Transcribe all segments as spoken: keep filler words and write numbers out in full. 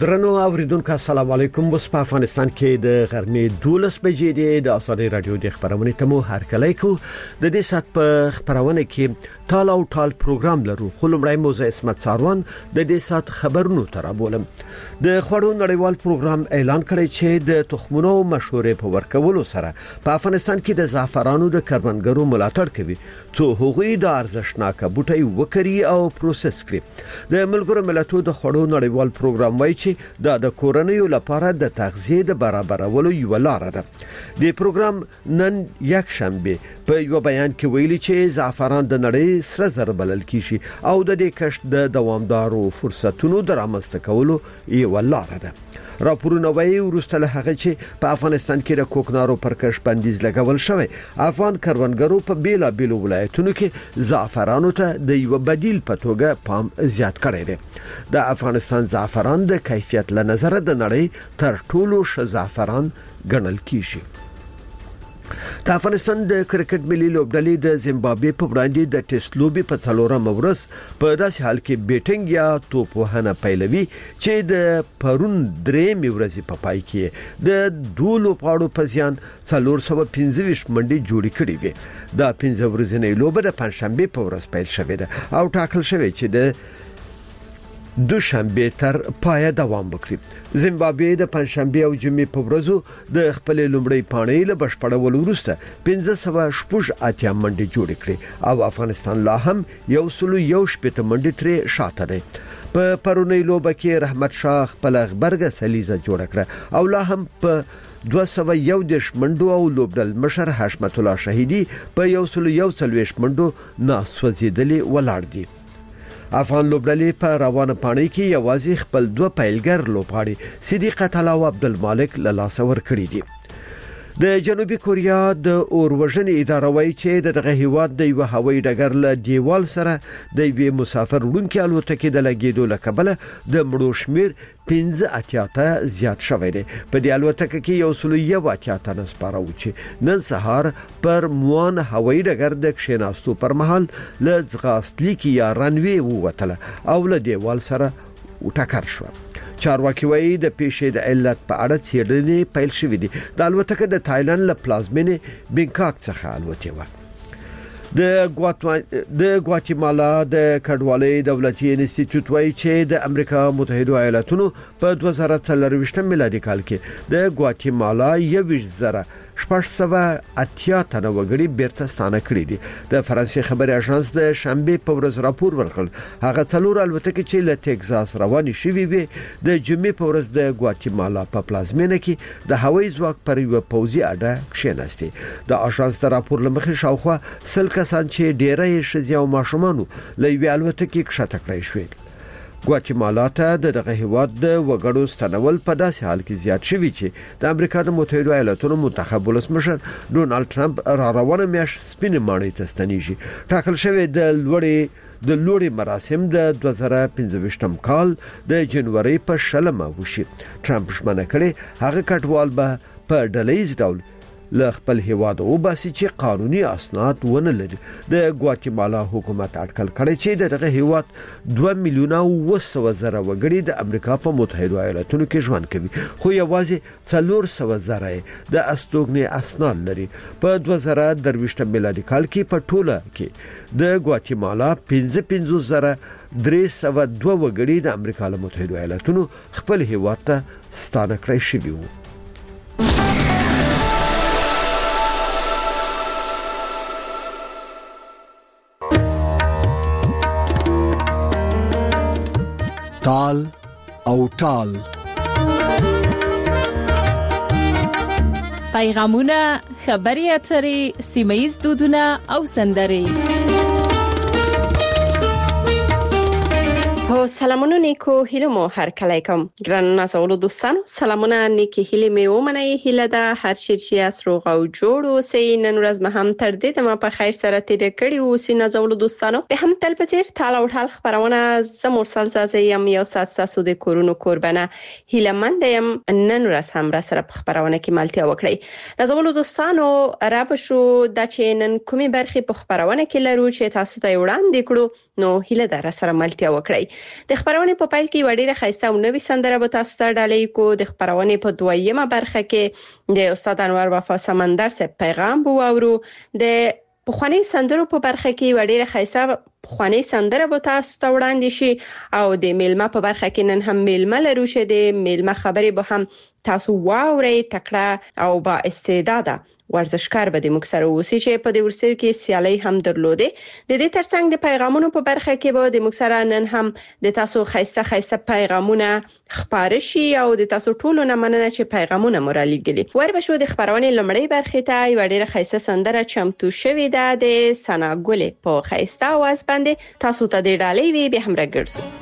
درنو اوریدونکو السلام علیکم. اوس په افغانستان کې د غرمې دولس بجې دی. د آزادۍ رادیو د خبرونه ته مو هرکلی کو. د دې سات په خبرونه کې ټال او ټال پروګرام لرو. خلمړی موزه اسمت ساروان د دې سات خبرونو ترابولم. د خړو نړیوال پروګرام اعلان کړی چې د تخمونو مشورې په ورکولو سره په افغانستان کې د زعفرانو د کروندګرو ملاتړ کوي څو هغوی د ارزښتناک بوټي وکړي او پروسس کړي. د ملګرو ملتونو د خړو نړیوال پروګرام وایي چې دا د کورنیو لپاره د تغذیه د برابرولو یو لار ده. د پروګرام نن یک شنبه په یو بیان کې ویلي چې زعفران د نړۍ سره زر بلل کیږي او د دې کښت د دوامدارو فرصتونو د رامنځته کولو یو لار ده. راپورونه وايي ورسته له هغه چې په افغانستان کې د کوکنارو پر کښت بندیز لګول شوی، افغان کروندګرو په بیلا بیلو ولایتونو کې زعفرانو ته د یو بدیل په توګه پام زیات کړی دی. د افغانستان زعفران د کیفیت له نظره د نړۍ تر ټولو ښه زعفران ګڼل کیږي. د افغانستان د کرکټ ملي لوبډلې د زیمبابوې په وړاندې د ټیسټ لوبي په څلورم ورځ په داسې حال کې بیټینګ یا توپ وهنه پیلوي چې د پرون درې ورځې په پای کې د دوه لوبغاړو په ځان څلور سوه پنځه ویشت منډي جوړې کړې وي. دا پنځه ورځې لوبه د پنځشنبه په ورځ پیل شوې ده او ټاکل شوی چې د دوشنبه تر پای دوام وکړي. زیمبابوې د پنځشنبه او جمعې په ورځو د خپل لومړی پاڼې له بشپړولو وروسته پنځه سوه شپږ اتیا منډي جوړې کړې او افغانستان لا هم یو سلو یو شپږ منډي ترې شاته دی. په پرونی لوبه کې رحمت شاه خپل غبرګه سلیزه جوړ کړه او لا هم په دوه سوه یو دیش منډو او لوبډل مشر حشمت الله شهیدی په یو سلو یو څلوېښت منډو ناسوځیدلي ولاړ دي. افغان لوبډلې په روانه پاڼې کې یوازې خپل دوه پیلګر لوبغاړي صدیق تعالی او عبدالمالک له لاسه ورکړي دي. د جنوبي کوریا د اوروژنې اداره وايي چې دغه هیواد د یو هوایي ډګر له دیوال سره د یو مسافر وړونکي الوتکې د لګیدو له کبله د مړو شمیر پنځه اتیا ته زیات شوی دی. په دې الوتکه کې یو سل یو اتیا تنه سپاره و چې نن سهار پر موان هوایي ډګر د کښیناستو پر مهال له ځغاستلیکي یا رنوي ووتله او له دیوال سره وټکر شو. چارواکي وايي د پیښې د علت په اړه څېړنې پیل شوې دي. د الوتکه د تایلند له پلازمینې بینکاک څخه الوتې وه. د ګواتما د ګواتیمالا د کډوالۍ دولتي انسټیټیوټ وايي چې د امریکا متحده ایالاتونو په دوه زره څلرویشت میلادي کال کې د ګواتیمالا یو زره شپږ سوه اتیا تنه وګړي بیرته ستانه کړي دي. د فرانسې خبري اژانس د شنبه په ورځ راپور ورکړ هغه څلور الوتکې چې له ټکزاس روانې شوې وي د جمعې په ورځ د ګواتیمالا په پلازمینه کې د هوایي ځواک پر یو پوځي اډه کښیناستي. د اژانس د راپور لمخې شاوخوا سل کسان چې ډیره یې ښځې او ماشومان له یوې الوتکې کښته کړی شوی. ګواتیمالا ته دغه هیواد د وګړو ستنول په داسې حال کې زیات شوی چې د امریکا د متحده ایالاتونو منتخب ولسمشر ډونالد ټرمپ را روانه میاشت سپینې ماڼۍ ته ستنیږي. ټاکل شوی د لوړې د لوړې مراسم د دوه زره پنځه ویشتم کال د جنوري په شلمه وشي. ټرمپ ژمنه کړې هغه کډوال به په ډلهیز ډول له خپل هیواد او باسي چې قانوني اسناد ونه لري. د ګواتیمالا حکومت اټکل کړی چې دغه هیواد دوه میلیونه او سوه زره وګړي د امریکا په متحده ایالاتونو کې ژوند کوي خو یوازې څلور سوه زره د استوګنې اسناد لري. په دوه زره درویشت میلادي کال کې په ټوله کې د ګواتیمالا پنځه پنځوس زره درې سوه دوه وګړي د امریکا له متحده ایالاتونو خپل هیواد ته ستانه کړی شوي وو. ټال او ټال پیغامونه، خبري اترې، سیمایي دودونه او سندرې. هو سلامونه نیکو هیله مو هر کله کوم ګران نازولو دوستانو سلامونه نیکی هیله می ومنه هیله ده هر شي چې اسروغ او جوړ اوسئ. نن ورځ مه هم تر دې ته ما په خیر سره تیر کړی اوسئ نازولو دوستانو. به هم تل پچیر تال او ټال خبرونه زم مرسل زازیم یو سات تاسو د کورونو قربانه هیله مند یم نن ورځ هم را سره په خبرونه کې ملتیا وکړئ. نازولو دوستانو را بشو د چینن کومي برخي په خبرونه کې لرو چې تاسو ته وړاندې کړو نو هیله ده را سره ملتیا وکړئ. د خبرونه په پیل کې وړي راخیسته او نوې سندره به تاسو ته ډالۍ کو. د خبرونه په دویمه برخه کې د استاد انور وفا سمندر سره پیغام بو اورو. د پخوانی سندرو په برخه کې وړي راخیسته پخوانی سندره به تاسو ته وړاندې شي او د میلمه په برخه کې نن هم میلمه لرو چې د میلمه خبرې به هم تاسو واورئ. تکړه او با استعداده ورزشکار به د مکسر اوسي چې په دې ورسېو کې سیالي هم درلوده. د دې ترڅنګ د پیغامونو په برخه کې به د مکسر نن هم د تاسو خیسته خیسته پیغامونه خبر شي او د تاسو ټولو نه مننه چې پیغامونه مورالي ګلی. ور به شو د خبرونه لمړی برخه ته یو ډیره خیسته سندره چمتو شوې ده د سنا ګل په خیسته आवाज باندې. تاسو ته د ډالۍ وی به هم راګرځي.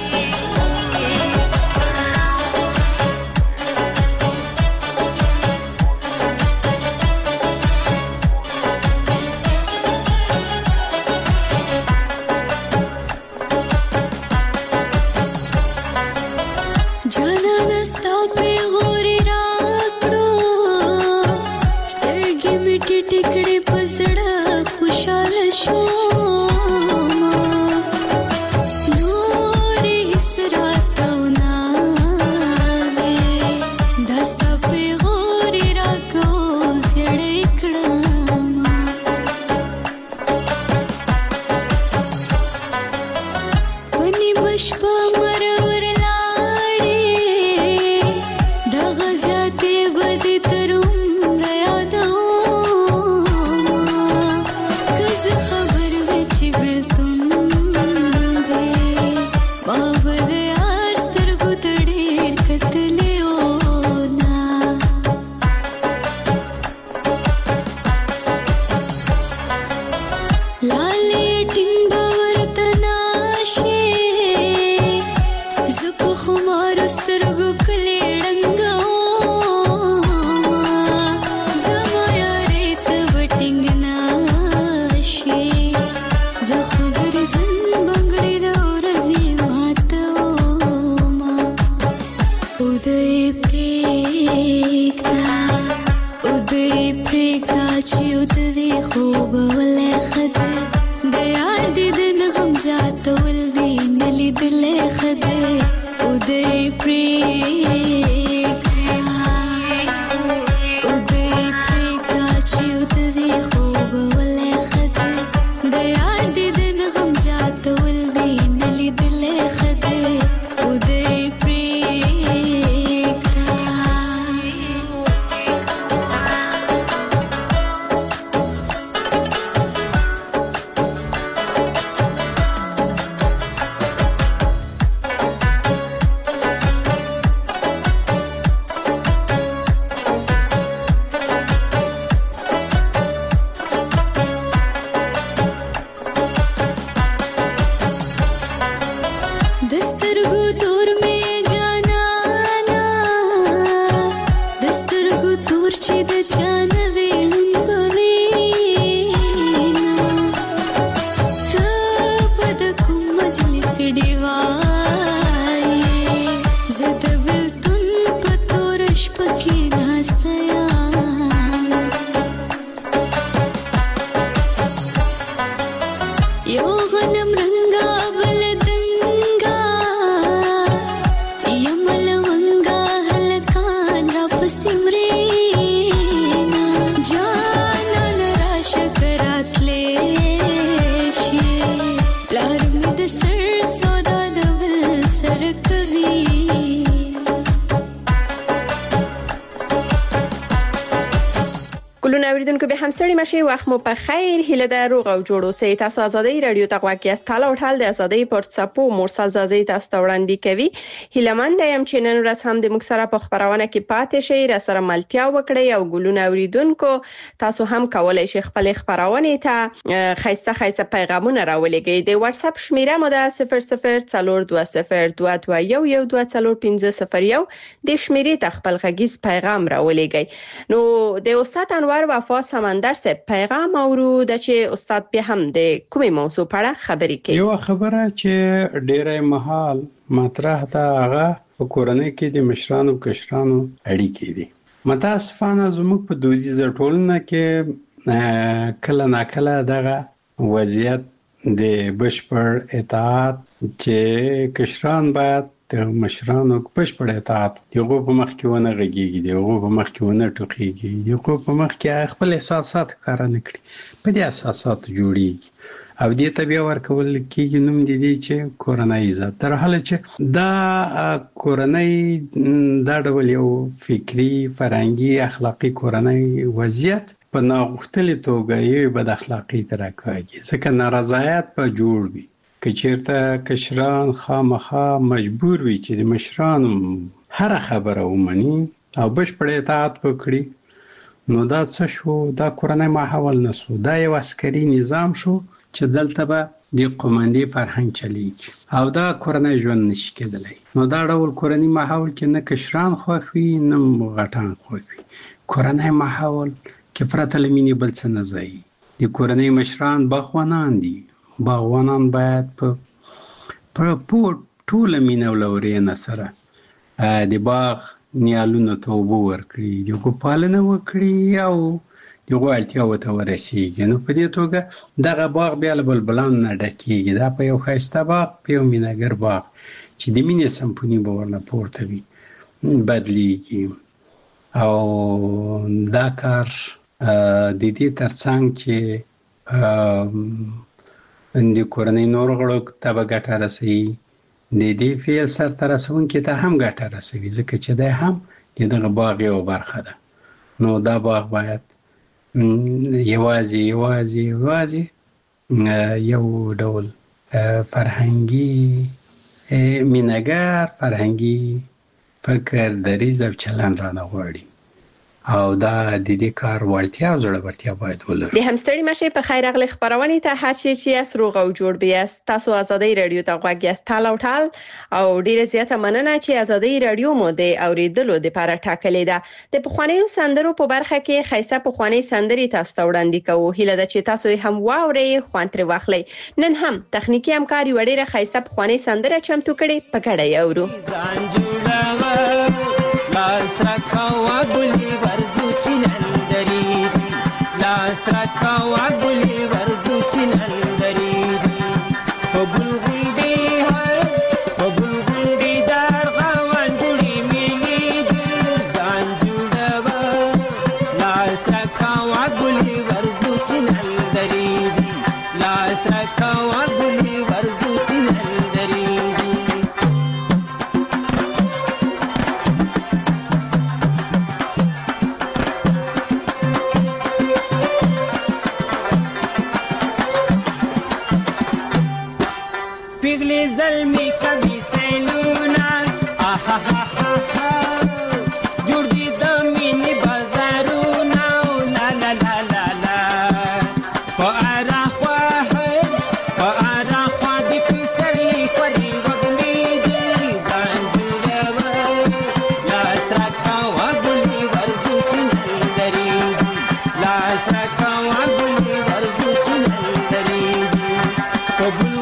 اوریدونکو به همسری مشه وخت مو په خیر هله د روغ او جوړو سه تاسو آزادۍ رادیو تقوا کې است تعالی او ټال د آزادۍ پورتساپو مرسل زازي تاسو وړاندې کوي. هله من د یم چې نن ورځ هم د مکسره په خبرونه کې پاتې شي را سره ملتیا وکړي او ګلونه اوریدونکو تاسو هم کولای شئ خپل خبرونه ته خیسته خیسته پیغامونه راولېږئ. د واتس اپ شمیره مو ده صفر صفر صفر دو صفر دو دو یو یو دو صفر پنځه صفر یو د شمیرې ته خپل غږیز پیغام راولېږئ. نو د استاد انور وفا سمندر سے پیغام اورو د چې استاد به هم د کومې موضوع په اړه خبرې کوي. یو خبره چې ډېرې محال مطرح ده هغه په کورنۍ کې د مشرانو کشرانو اړیکې دي. متاسفانه زموږ په دودیزه ټولنه کې کله ناکله دغه وضعیت د بشپړ اطاعت چې کشران باید د مشرانو پښپړې اطاعت دغه په مخ کې ونه غږیږي دغه په مخ کې ونه ټوکېږي دغه په مخ کې خپل احساسات ښکاره نه کړي په دې اساسات جوړیږي او دې ته بیا ورکول کېږي نوم د دې چې کورنۍ عزت تر حاله چې دا کورنۍ دا ډول یو فکری فرهنګي اخلاقی کورنۍ وضعیت په ناغښتلې توګه یو بد اخلاقی ترکاږي ځکه نارضایت په جوړ وي که چیرته کشران خامخا مجبور وي چې د مشرانو هر خبره ومني او بشپړ اطاعت وکړي نو دا څه شو دا کورنۍ ماحول نسو دا یو عسکري نظام شو چې دلته به د قومندې فرهنګ چلیږي او دا کورنۍ ژوند نشي کېدلی نو دا ډول کورنۍ ماحول کې نه کشران خوښ وي نه غټان خوښ وي کورنۍ ماحول کې پرته له مینې بل څه نه ځایي د کورنۍ مشران باغوانان دي باغوانان باید په په ټول مینه او لورینه سره د باغ نیالونو ته اوبه ورکړي دغه پالنه وکړي او دغه اړتیاوو ته ورسیږي نو په دې توګه دغه باغ بیا له بلبلانو نه ډکېږي دا په یو ښایسته باغ په یو مینهګر باغ چې د مینې سمفوني به ورنه پورته وي بدلیږي او دا کار د دې ترڅنګ چې د کورنۍ نور غړو ته به ګټه رسوي د دې فعل سرته رسونکي ته هم ګټه رسوي ځکه چې دی هم د دغه باغ یو برخه ده نو دا باغ باید یوازې یوازې یوازې یو ډول فرهنګي مینهګر فرهنګي فکر دریځ او چلند رانه غواړي او دا د دې کار وړتیا او زړورتیا باید ولري د همستړي مشه په خیر اغلی خبرونه ته هر شي چې اسروغ او جوړ بیاست تاسو ازادي رادیو ته غوږ یاست ټال او ټال او ډیره زیاته مننه چې ازادي رادیو مو د اوریدلو د لپاره ټاکلې ده د پخوانیو سندرو په برخه کې خیسه پخوانی سندري تاسو ته وړاندې کوو هیله ده چې تاسو هم واوري خوان تر واخلي نن هم تخنیکی همکاري وړيره خیسه پخوانی سندره چمتو کړي پکړی اورو لاسرکوا ګلی ورزو چنندری لاسرکوا ګلی ورزو چنندری په ګلګل دی په ګلګل دی در غوندړي ملي ځان جوړوا لاسرکوا ګلی ورزو چنندری لاسرکوا ګلی ورزو چنندری زلمی کبھی سیلونا آہا ہا ہا ہا جڑ دی دمینی بازارونا لا لا لا لا لا فارا خواہ فارا خواہ دی پیسر لی خوری وگمی دی زان جوڑا لاس رکھا وگلی ورزو چنندری لاس رکھا وگلی ورزو چنندری قبول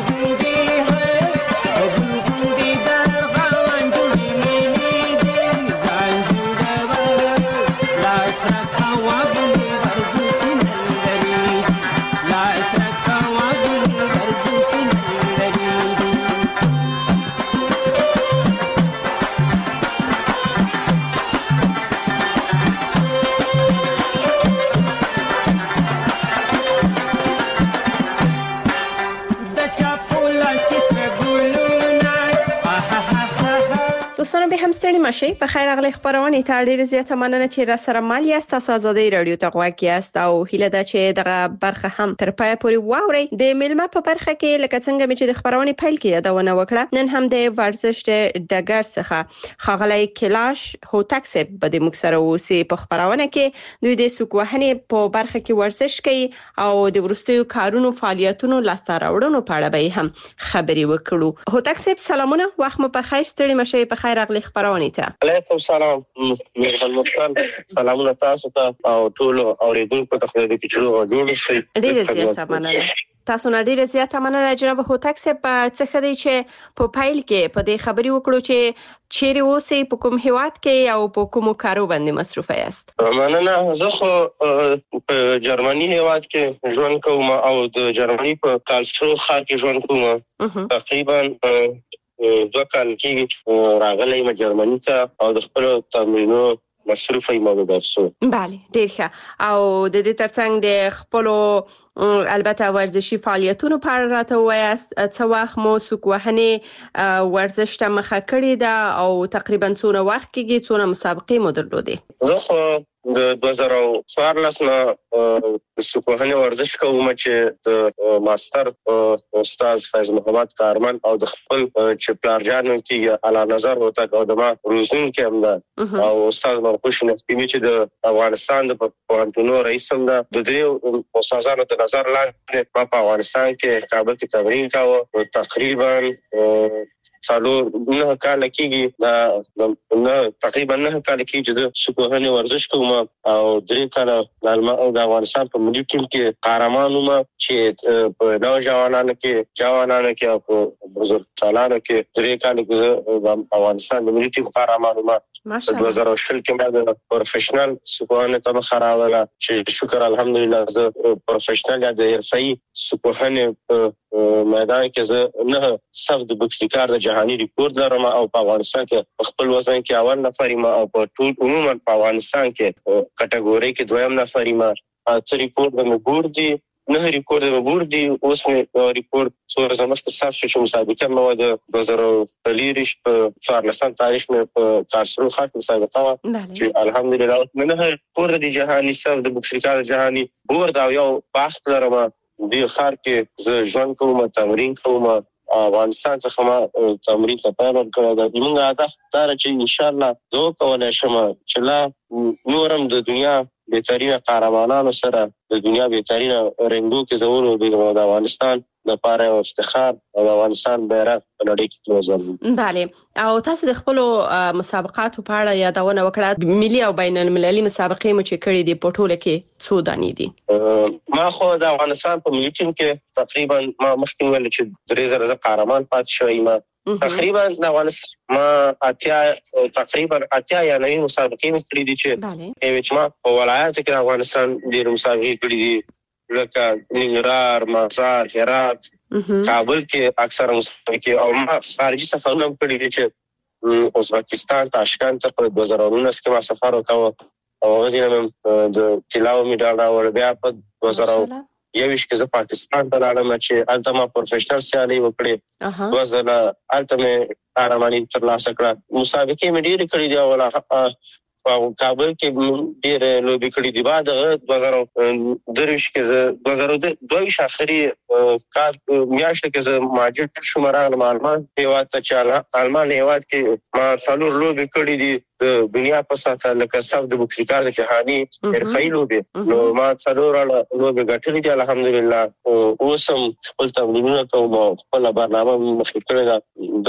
دوستانو به همستړي مشه په خیر اغلی خبرونه ته ډیره زیاته مننه چې را سره مال یاست تاسو ازادي رادیو ته غوږ یاست او هیله ده چې دغه برخه هم تر پای پورې واوري د میلمه په برخه کې لکه څنګه چې د خبرونه پیل کې یادونه وکړه نن هم د ورزش د ډګر څخه خاغلی کلاش هوتک سه به د مکسره اوسې په خبرونه کې دوی د سوکوهنې په برخه کې ورزش کوي او د ورستیو کارونو فعالیتونو لاسته راوړنو په اړه به هم خبري وکړو هوتک سه سلامونه وخت مو په خیر ستړي مشه په خیر اغلی خبرونه ته علیکم سلام مهربان مختار سلامونه تاسو ته او ټول اوریدونکو ته خدای دې چې جوړ شي ډیره زیاته مننه تاسو نه ډیره زیاته مننه جناب هوتک صاحب. څه خدای چې په فایل کې په دې خبري وکړو چې چیرې اوسئ، په کوم هیواد کې او په کومو کارو باندې مصروف یاست؟ مننه. زه خو په جرمني هیواد کې ژوند کوم او د جرمني په کالسرو ښار کې ژوند کوم. تقریبا دوه کال کېږي راغلی یم جرمني ته او د خپلو تمرینونو مصروف یم او درسو. بله، ډیر ښه. او د دې ترڅنګ د خپلو البته ورزشي فعالیتونو په اړه راته ووایاست. څه وخت مو سوک وهنې ورزش ته مخه کړې ده او تقریبا څونه وخت کېږي، څونه مسابقې مو درلودې؟ زه خو د دوه زره څوارلس نه د سوک وهنې ورزش کوم چې د ماستر استاد فیض محمد کارمن او د خپل چې پلارجان کېږي اعلی نظر هوتک او د ما روزونکی هم ده او استاد مرقوش نقیبي چې د افغانستان د پوهنتونو رئیس هم ده. د دې استادانو د نظر لاندې ما په افغانستان کې کابل کې تمرین کاوه. تقریبا څلور نه کال کېږي دا نه تقریبا نه کال کېږي چې د سوک وهنې ورزش کوم او درې کاله د افغانستان په ملي ټیم کې قهرمان وم چې په نوجوانانو کې جوانانو کې او په بزرګسالانو کې درې کال کې د افغانستان د ملي ټیم قهرمان وم. په دوه زره شل کې ما د پروفیشنل سوک وهنې ته مخه راوړله چې شکر الحمدلله زه پروفیشنل یا د حرفه‌ایي سوک وهنې میدان کې زه نه سب د بوکس ریکارډ د جهاني ریکورډ لرم او په افغانستان کې خپل وزن کې اول نفر یم او په ټول عموما په افغانستان کې کټګوري کې دویم نفر یم. څه ریکورډ مې ګور دي، نه ریکورډ مې ګور دي. اوس مې ریکورډ څو ورځې مخکې ثبت شو چې مسابقه مې وه د دوه زره څلېرویشت په څوارلسم تاریخ مې په کارسرو ښار کې مسابقه وه چې الحمدلله اوس مې نه ریکورډ د جهاني سب د بوکس ریکارډ جهاني ګور دا یو بخت لرم. دې ښار کې زه ژوند کوم، تمرین کوم. افغانستان څخه ما تمرین ته پیل ورکړی ده. زموږ هدف دا ده چې انشاءالله زه وکولی شم چې لا نورم د دنیا بهترینه قهرمانانو سره د دنیا بهترینه رنګو کې زه ولوبېږم او د افغانستان لپاره یو افتخار او د افغانستان بیرغ په نړۍ کې وځلوي. بله. او تاسو د خپلو مسابقاتو په اړه یادونه وکړه. ملي او بین المللي مسابقې مو چې کړې دي په ټوله کې څو دانې دي؟ ما خو د افغانستان په ملي ټیم کې تقریبا ما مخکې ویل چې درې زره زه قهرمان پاتې شوی یم. تقریبا د افغانستان ما اتیا تقریبا اتیا یا نوي مسابقې مې کړې دي چې ما په ولایاتو کې د افغانستان ډېرې مسابقې کړې دي لکه ننګرهار، مزار، هرات، کابل کې اکثره مسابقې او ما خارجي سفرونه هم کړي دي چې ازبکستان تاشکند ته په دوه زره نولس کې ما سفر وکړ او هغه ځینې د طلاو میډال راوړ. بیا په دوه زره یویشت کې زه پاکستان ته لاړم چې هلته ما پروفیشنل سیالۍ وکړې. دوه ځله هلته مې قهرماني ترلاسه کړه. مسابقې مې ډېرې کړي دي او په کابل کې ډېرې لوبې کړي دي. بعد هغه دوه زره درویشت کې زه دوه زره دوهویشت آخري کال میاشتو کې زه مهاجر شوم، راغلم آلمان هېواد ته چې آلمان هېواد کې ما څلور لوبې کړي دي د دنیا په سطحه لکه سب د بوکس ریکارډ جهاني حرفه‌ایي لوبې. نو ما څلور لوبې ګټلې دي الحمدلله. اوس هم خپل تمرینونه کوم او خپله برنامه مې مخکې کړې ده.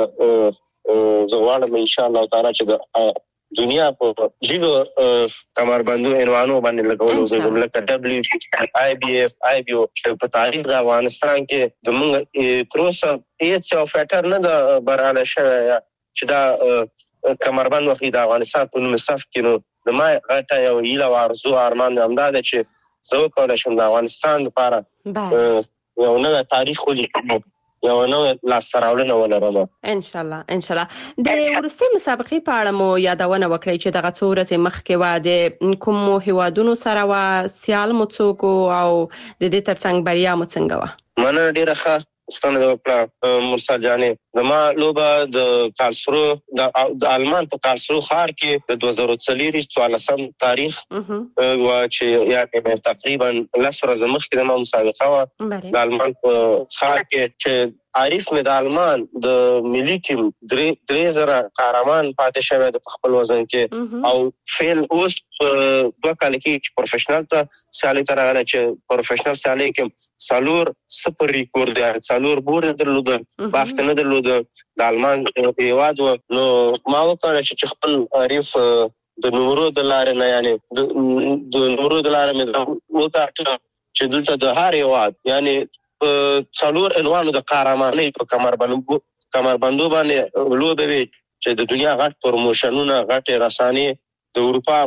دلته زه غواړم انشاءالله تعالی چې د دنیا په جګو کمربندو عنوانو باندې لګولو لکه ډبلیو آی بي اف آی بي او په تاریخ د افغانستان کې د موږ تر اوسه هیڅ یو فیټر نه ده بریالی شوی چې دا کمربند واخلي د افغانستان په نوم صف کې. نو د ما غټه یو هیله او آرزو ارمان همدا ده چې زه وکولی شم د افغانستان لپاره یو نوی تاریخ ولیکم، یو نوی لاسته راوړنه ولرم انشاءالله. انشاءالله. د وروستۍ مسابقې په اړه مو یادونه وکړئ چې دغه څو ورځې مخکې وه. د کومو هیوادونو سره وه؟ سیال مو څوک او د دې ترڅنګ بریا مو څنګه وه؟ مننه ډېره ښه ستنه دې وکړه مرسل جانې. زما لوبه د کارلسرو د آلمان په کارلسرو ښار کې د دوه زره څلېرویشت څوارلسم تاریخ وه چې یعنې تقریبا لس ورځې مخکې د ما مسابقه وه د آلمان په ښار کې چې عارف مې د آلمان د ملي ټیم درې زره قهرمان پاتې شوی د په خپل وزن کې او فیل اوس دوه کاله کې چې پروفیشنل ته سیالۍ ته راغلی چې پروفیشنل سیالۍ کې څلور صفر ریکورډ دی، څلور بور یې درلوده، بخت نه درلوده. د آلمان هېواد و. نو ما وکړه چې خپل عارف د نمرو د لارې نه یعنې د نمرو د لارې مې وکاټه چې دلته د هر هېواد یعنې څلور عنوانو د قهرمانۍ په کمربندو کمربندو باندې لوبه وي چې د دنیا غټ پروموشنونه غټ رسانې د اروپا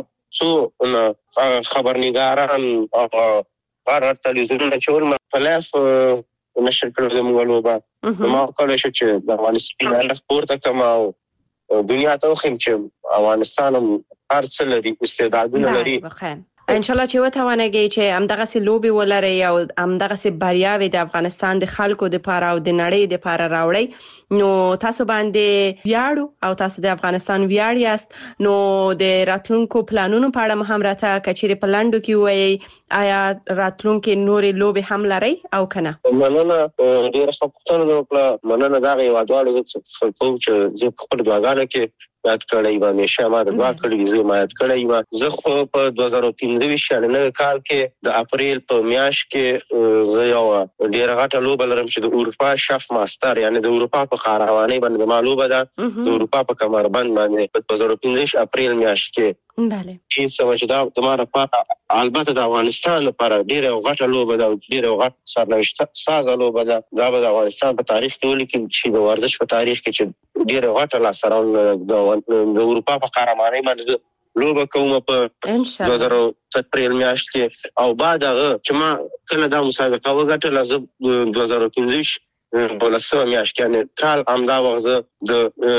څو خبرنګاران او غټ تلویزیونونه چې ول په لاف نشر کړو د موږ لوبه ما کولای شو چې د افغانستان له سپورت کما او دنیا ته خو چې افغانستان هر څه لري استعدادونه لري ان شاء الله چې وتوانېږي چې همدغه سي لوبي ولري او همدغه سي بریاوي د افغانستان د خلکو د پاره او د نړۍ د پاره راوړي نو تاسو باندې ویاړو او تاسو د افغانستان ویاړ یاست نو د راتلونکو پلانونو په اړه هم راته کچېره پلاندو کې وایي آیا راتلونکو نورې لوبي هم لري او کنه مننه ډیر ښه پوښتنه وکړه مننه دا یو ډول څه چې زه خپل دواګانو کې یاد کړی و همیشه ما د دوا کړی زه ما یاد کړی و زه خو په دوه زره پنځه ویشت کال کې د اپریل په میاشت کې زه یو ډیر غټه لوبه لرم چې د اروپا شاف ماستر یعنی د اروپا په قهرمانۍ باندې معلومه ده د اروپا په کمربند باندې په دوه زره پنځه اپریل میاشت کې بله هیڅ وجدا د ما لپاره البته د افغانستان لپاره ډیر غټه لوبه ده ډیر غټ سرنوشت ساز لوبه ده دا د افغانستان په تاریخ کې ولیکل چې د ورزش په تاریخ کې چې ډیر غټه لاسره د د اروپا په قهرمانۍ باندې لوبه کوم په ان شاء الله دوه زره اپریل میاشت کې او بعد هغه چې ما کله دا مسابقه وګټله زه دوه زره پنځه ولسمه میاشت کې یعنی کال همدا وخت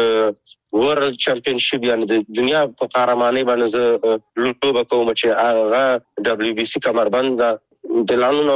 د ورلد چمپionship یعنی د دنیا په قهرمانۍ باندې زه لوبه کوم چې هغه دبليو بي سي کمربند د لانونو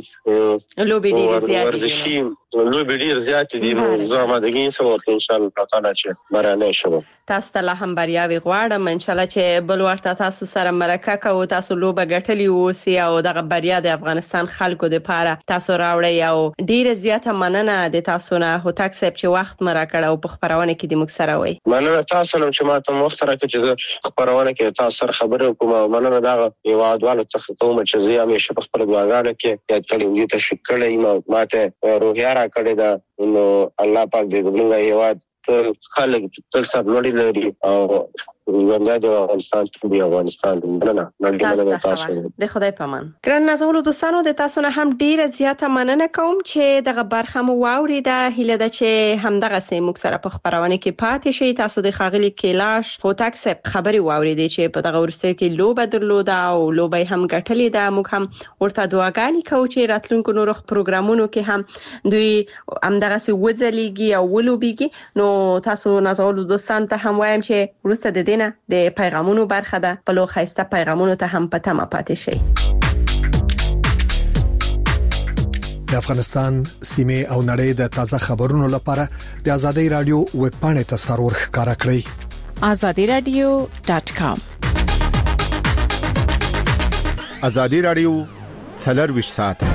لوبي ډیر زیات ورزشي لوبي ډیر زیات دي نو زه ما دغه څه وکړم ان شاء الله تعالی چې برانه شوم تاسو ته هم بریاوي غواړم ان شاء الله چې بل ورته تاسو سره مرکه کوو تاسو لوبه ګټلی اوسئ او دغه بریا د افغانستان خلکو د پاره تاسو راوړی او ډیر زیاته مننه د تاسو نه هوتک صاحب چې وخت مرکه او په خبرونه کې د موږ سره وای مننه تاسو نن چې ما ته وخت راکړئ چې خبرونه کې تاسو سره خبرې کوم مننه دا یو اډواله څخه کوم چې زه همیشه په خپل دواګانو کې یاد کړم دې ته شکر یم ماته روحیا را کړی دا نو الله پاک دې موږ یواد تل خلک تل سرلوړي لري او زنده د افغانستان د افغانستان مننه نړۍ تاسو د خدای پامان ګران نازولو دوستانو د تاسو نه هم ډیره زیاته مننه کوم چې دغه برخه مو واوریده هیله ده چې همدغه سه موږ سره په خبرونه کې پاتې شي تاسو د خاغلی کلاش هوتک صاحب خبري واوریدي چې په دغه ورسته کې لوبه درلوده او لوبه هم ګټلې ده موږ هم ورته دعاګانې کوو چې راتلونکو نورو پروګرامونو کې هم دوی همدغه سه وځلېږي او ولوبېږي نو تاسو نازولو دوستان ته هم وایم چې ورسته د دینه د پیغامونو برخه ده په لو خسته پیغامونو ته هم پته ما پاتې شي د افغانستان سیمه او نړۍ د تازه خبرونو لپاره د ازادي رادیو ویب پاڼې ته سرور ښکارا کړئ azadi radio dot com ازادي رادیو څلور ساعت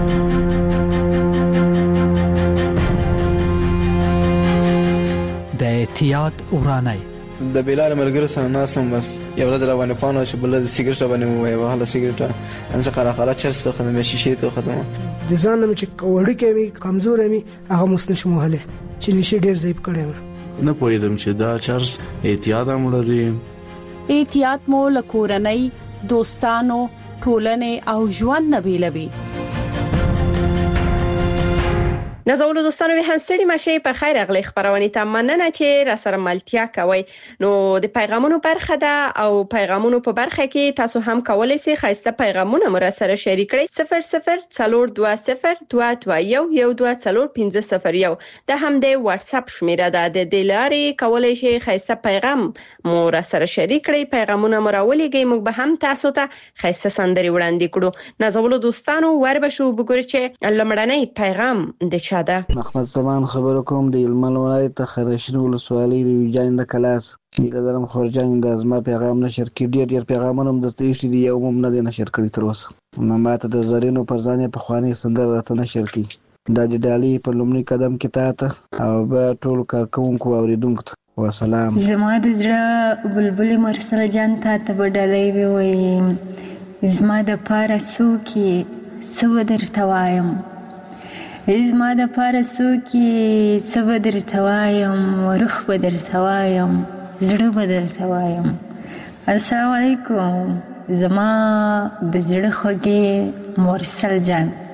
د احتیاط ورانای د بلال ملګری سره ناسم بس یو ورځ روانه پانه چې بل د سیګریټ باندې مو وای وهله سیګریټ ان څه قره قره چرسته خدمه شیشه ته خدمه د ځانم چې کوړی کوي کمزور مې هغه مسنش مهله چې نشي ډیر زیب کړم نه پوهیدم چې دا چرس احتیاط هم لري احتیاط مو لکورنۍ دوستانو ټولنې او ژوند نبیلوي نازولو دوستانو به هنستړي مشه په خیر اغلی خبرونه ته مننه چې را سره ملتیا کوي نو د پیغامونو برخه ده او پیغامونو په برخه کې تاسو هم کولای شئ خاصه پیغامونه مر سره شریک کړئ صفر صفر څلور دوه صفر دوه دوه یو یو دوه څلور پنځه صفر یو د هم د واتس اپ شمیره ده د دلاري کولای شئ خاصه پیغام مر سره شریک کړئ پیغامونه مرولېږي موږ به هم تاسو ته خاصه سندري وړاندې کړو نازولو دوستانو ور به شو وګورئ چې لمړنۍ پیغام د محمد زمان خبر کوم د علمل ولایت خرشین ولسوالۍ د ویجان د کلاس د درم خورجان د ازما پیغام نشر کې ډیر ډیر پیغامونه هم درته ایښي دي یو هم نه دی نشر کړی تر اوسه نو ماته د زرینو پر ځان په خواني سندره راته نشر کړي د جدالي په لومړي قدم کې تاته او به ټول کارکونکو اوریدونکو ته والسلام زما د زړه بلبل مرسل جان ته ته بدلې وي زما د پاره سوکي سو درته وایم ازما د پارسو کې څه بدر توایم روح بدر توایم زړه بدر توایم السلام علیکم زما د زړه خوږې مرسل جان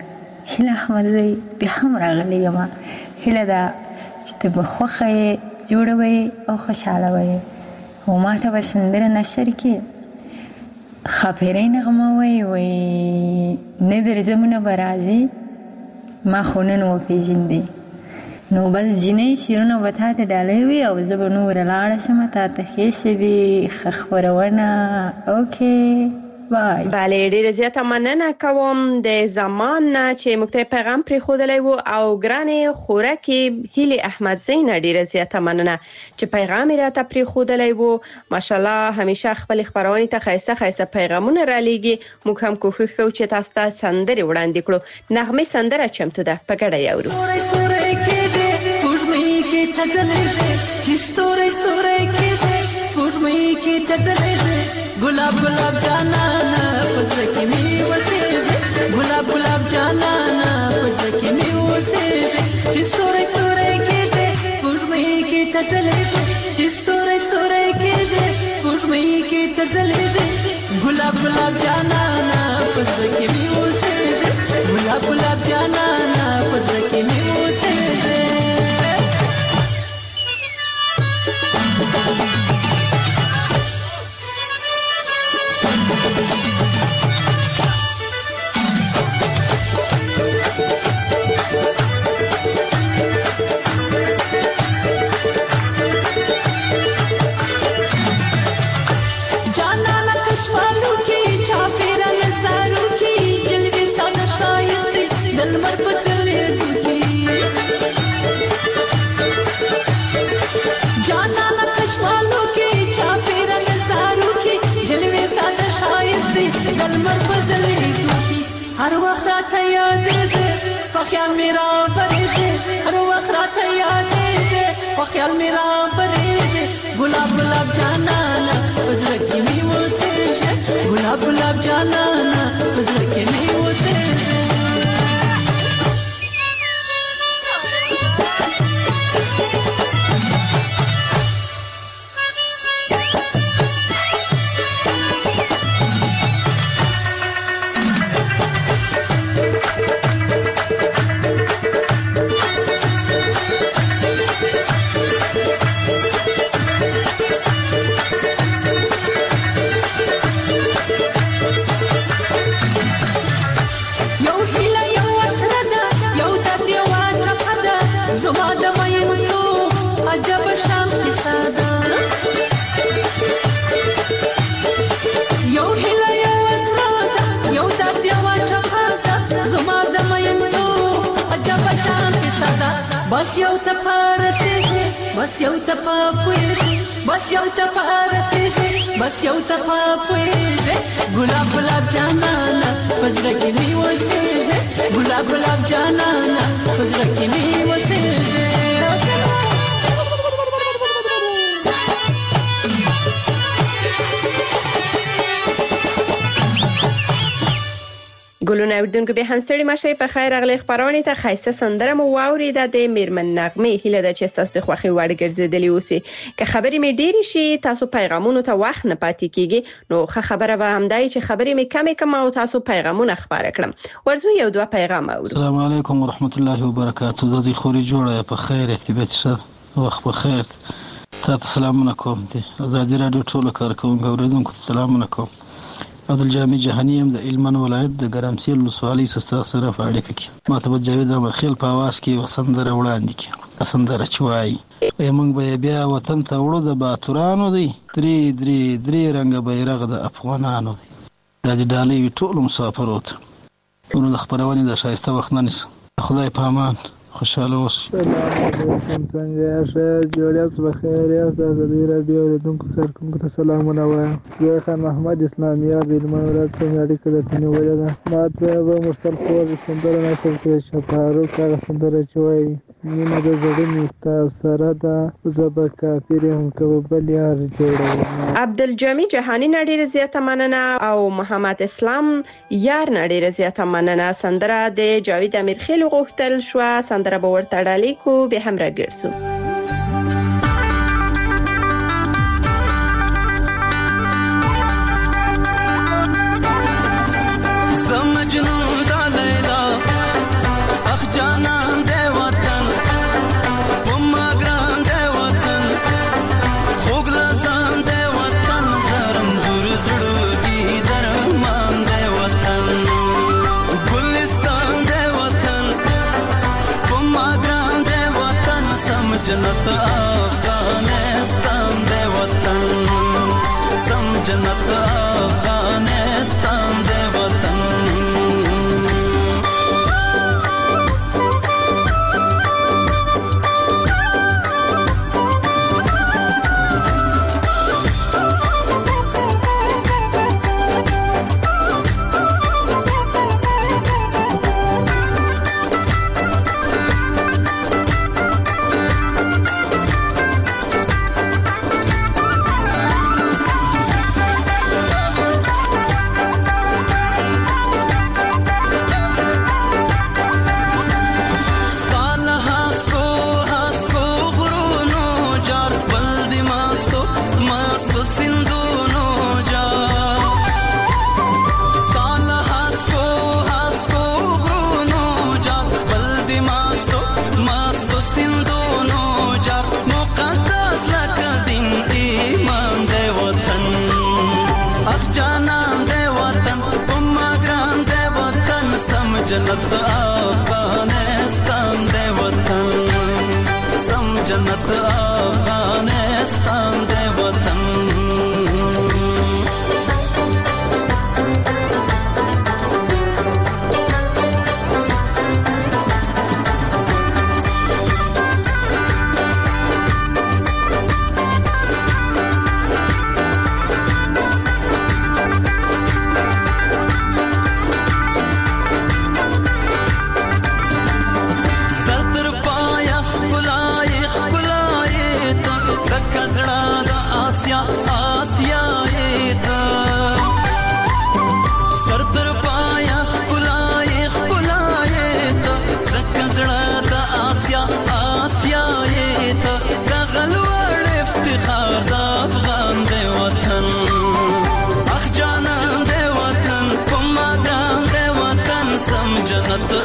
هیله احمدزی بیا هم راغلی یم. هیله دا چې ته به خوښه جوړوي او خوشحاله وي او ما ته به سندره نشر کې خاپیرې نغمه وي وي نه درځمونه به راځي ما خو نن وپېژندې نو بس جینۍ شیرونه به تا ته ډالۍ وي او زه به نوره لاړه شم تا ته ښې شوي ښه خپرونه اوکې بای. بله ډیره زیاته مننه کوم د زمان نه چې موږ ته پیغام پرېښودلی و او ګرانې خورکې هیلې احمدزی نه ډیره زیاته مننه چې پیغام یې راته پرېښودلی و. ماشاءالله همیشه خپلې خپرونې ته ښایسته ښایسته پیغامونه رالیږي. موږ هم کوښښ کوو چې تاسو ته سندرې وړاندې کړو. نغمې سندره چمتو ده په ګډه یې اورو. गुलाब गुलाब जाना ना पज़र की मीव से गुलाब गुलाब जाना ना पज़र की मीव से जिस तोरे तोरे के जे पुष्मई की तजले जिस तोरे तोरे के जे पुष्मई की तजले गुलाब गुलाब जाना ना पज़र की मीव से गुलाब गुलाब जाना ना पज़र की मीव से हर वक्त रात याद है ख्याल मेरा परे हर वक्त रात याद है ख्याल मेरा परे गुलाब गुलाब जाना ना पज़र की मीव से गुलाब गुलाब जाना ना पज़र की मीव से बस यौ तपारसे बस यौ तपापुए बस यौ तपारसे बस यौ तपापुए गुलाब गुलाब जाना ना पज़र की मीव से गुलाब गुलाब जाना ना पज़र की मीव से ګلونه اوردونکو به هنستړي مشه په خیر اغلی خبرونه ته خیسه سندره مو واوریده د میرمن نغمه هیله د چې تاسو خوخي وړ ګرځیدلی اوسې که خبرې می ډیری شي تاسو پیغامونو ته وخت نه پاتې کیږي نو خبره به همدای چې خبرې می کمې کم او تاسو پیغامونه خبره کړم ورزو یو دوه پیغام اورو. السلام علیکم ورحمت الله وبرکاته. زه خوري جوړه په خیر ارتباط شه وخت په خیر تاسو سلامونه کوم دي ازادي رادیو ټول کارکونکو اوریدونکو سلامونه کوم. عبدالجامع جهانی هم د هلمند ولایت د ګرمسیر ولسوالۍ سستا سره په اړیکه کې ماته به جاوید احمدخیل په اواز کې وسندره وړاندې کړي سندره چوي موږ به بیا وطن ته وړو د باتورانو دی درې درې درې رنګ بیرغ د افغانانو دی د ډالۍ ټول مسافرات ورو د خبرونه د شایسته وخت نه نس خدای په امان خوشاله اوسئ. څنګه یاست؟ جوړیاست بخیر یاست؟ د دې رادیو اوریدونکو سرکونکو ته سلامونه وایم. زه خان محمد اسلامیه د هلمند ولایت څخه اړیکه درته نیولې ده. ماته به مرسل خور سندره نشر کې شفاروق هغه سندره چې وایي مینه د زړه نستا سره ده زه به کافر یم که به بل یار جوړوم. عبدالجامع جهانی نه ډېره زیاته مننه او محمد اسلام یار نه ډېره زیاته مننه. سندره د جاوید امیرخیل غوښتل شوه سندره به ورته ډالۍ کو به هم راګرځو. جنت افغانستان دی وطن سم جنت افغانستان دی وطن جنت افغانستان دی وطن سم جنت افغانستان دی وطن جنت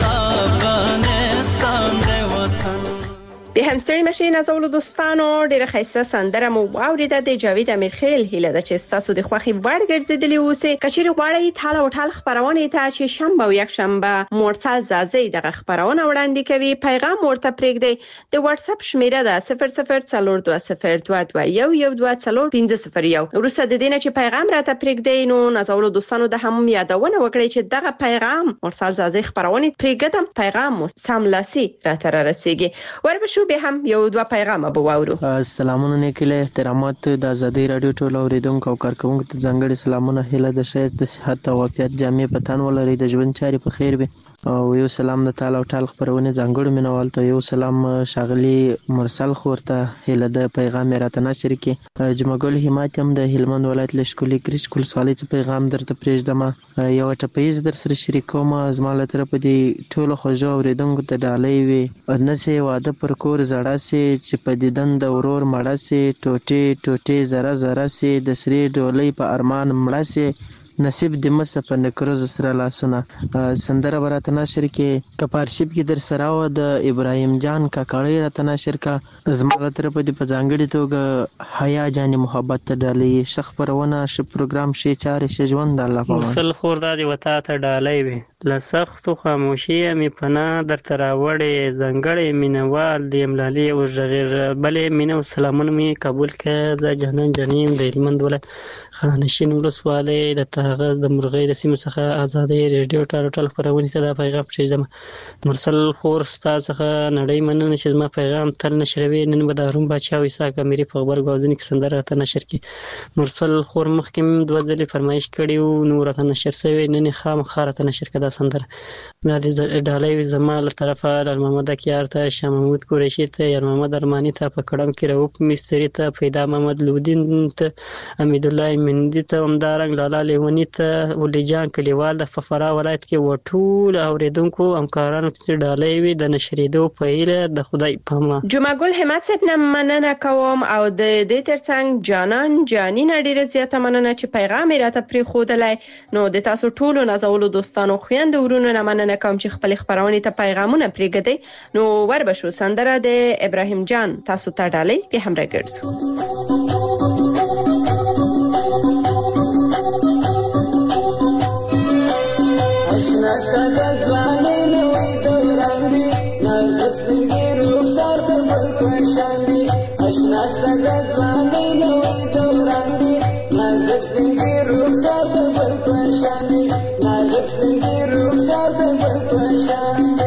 افغانستان دی وطن د همستړي مشین از اولو دوستانو ډیره خیسه سندره مو واوریده د جاوید امیرخیل هیله د چې تاسو د خوخي وړ ګرځیدلی اوسه کچېر غواړی تاله او ټال خبرونه ته چې شنبه او یک شنبه مرسل زازي د خبرونه وړاندې کوي پیغام ورته پرېږدي د واتس اپ شمیره ده صفر صفر څلور دوه صفر دوه دوه یو یو دوه څلور پنځه صفر یو ورسته د دینه چې پیغام راته پرېږدي نو از اولو دوستانو د هم یادونه وکړي چې دغه پیغام مرسل زازي خبرونه پرېږدم پیغام مو سملاسي راته رسیږي وربشو به هم یو دوه پیغام به واورو. سلامونه نیکله احترامات د آزادۍ رادیو ټول اوریدونکو او کارکونکو ته ځانګړي سلامونه هیله د شایست د صحت او عافیت جامع پتان ولري د ژوند چاري په خیر وي او یو سلام د تعالی او ټال خبرونه ځانګړو مینوال ته یو سلام شاغلی مرسل خورته هیله د پیغام راته نشر کی جمعګل همت هم د هلمند ولایت لشکولي کریش کول سوالي څخه پیغام درته پرېږدم یو ټپیز در سره شریکوم زماله تر په دې ټول خوځو اوریدونکو ته ډالۍ وي نسې واده پر کور زړه سي چې په دیدن د ورور مړه سي ټوټي ټوټي زره زره سي د سری ډولۍ په ارمان مړه سي نصیب د مس په نکروز سره لاسونه سندره براته نشر کې کپارشپ کې در سره و د ابراهیم جان کاکړی راته نشر کا زماله تر په دې په ځانګړي توګه حیا جان محبت ته ډالۍ شخ پرونه ش پروګرام شي چارې ش ژوند الله په مرسل خور د وتا ته ډالۍ وي لسخت خاموشي می پنا در تراوړې زنګړې مینوال د املالي او ژغیر بلې مینو سلامونه می قبول کړه د جهنم جنیم د هلمند ولایت خانشین ولسوالۍ د تغز د مرغې د سیمو څخه آزادۍ ریډیو ټال ټال خبرونه ته د پیغام پرېږدم مرسل خور ستاسو څخه نړۍ مننه چې زما پیغام تل نشروي نن به د هارون بچا او اسحاق اميري په خبر غوځنې کې سندره ته نشر کی مرسل خور مخکې دوه ځلې فرمایش کړي او نور ته نشر شوی نن خام خاره ته نشر کړه سندره د ډالۍ زما له طرفه د محمد کیار ته شاه محمود قریشي ته یار محمد ارمانی ته په کډم کې روپ مستری ته پیدا محمد لودین ته امید الله مندي ته همدارنګ لالا لیونی ته ولي جان کلیوال د ففرا ولایت کې وټول اوریدونکو همکارانو ته ډالۍ وي د نشریدو په اله د خدای پامه جمعه ګل همت صاحب نه مننه کوم او د دې ترڅنګ جانان جانین ډیره زیاته مننه چې پیغام راته پری خودلای نو د تاسو ټولو نازولو دوستانو خويند ورونو نه مننه کوم چې خپل خبرونه ته پیغامونه پریږدي نو وربشو سندره د ابراهیم جان تاسو ته ډالۍ به هم راګرځو Shine ساده ځواني نوې دوران دی نازک سپین دی رخسار د بل په شان دی نازک سپین دی رخسار د بل په شان دی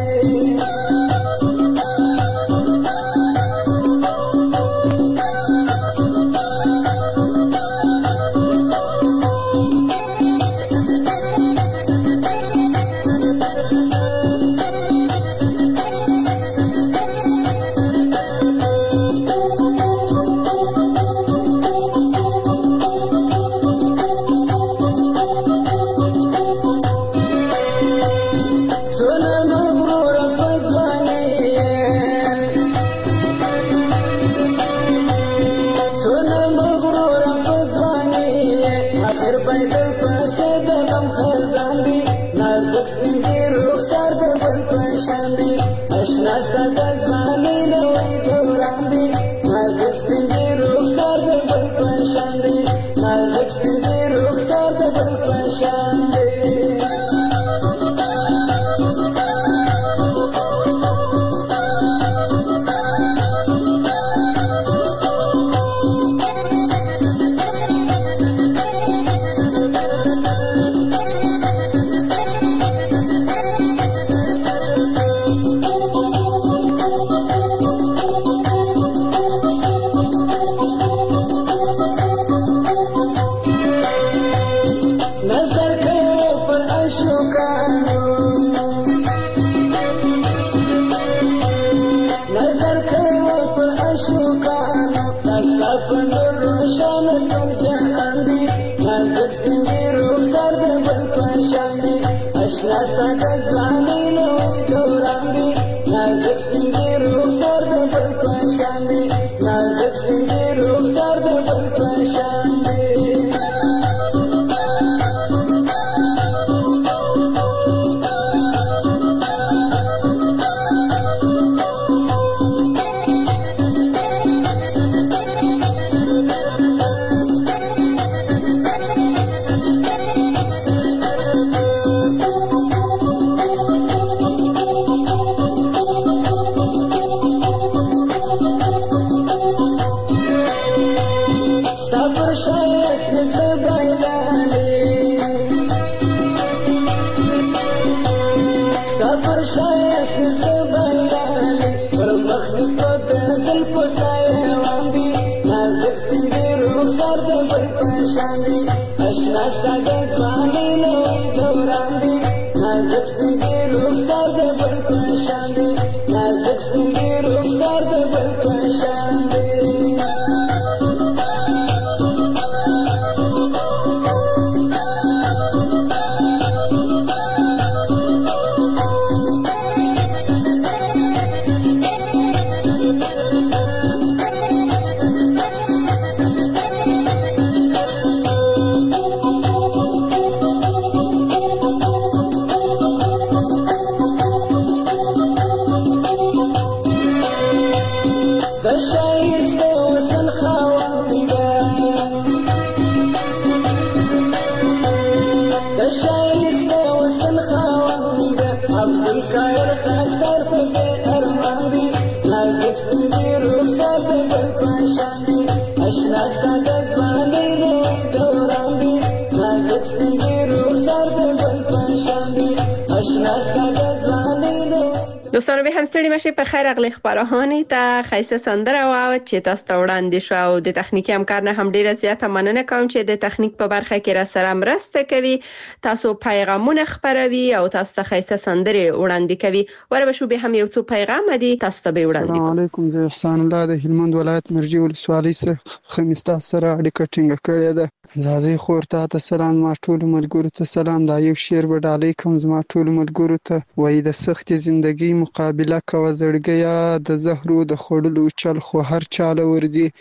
دوستانو به هم ستړي مشه په خیر اغلی خبرهانی ته خیسه سندره او چې تاسو ته وړاندې شو او د تخنیکی همکار نه هم ډیره زیاته مننه کوم چې د تخنیک په برخه کې را سره مرسته کوي تاسو پیغامونه خبروي او تاسو ته خیسه سندره وړاندې کوي وربه شو به هم یو څو پیغام دي تاسو ته به وړاندې السلام علیکم زه احسان الله د هلمند ولایت مرجی ولسوالۍ سره خمیستا سره اړیکه ټینګه کړې ده زازي خورته ته سلام ما ټول ملګرو ته سلام دا یو شعر به علیکم زما ټول ملګرو ته وای د سخت ژوندۍ مقابله کوه زړګیا د زهرو د خړلو چل خو هر چاله ورځي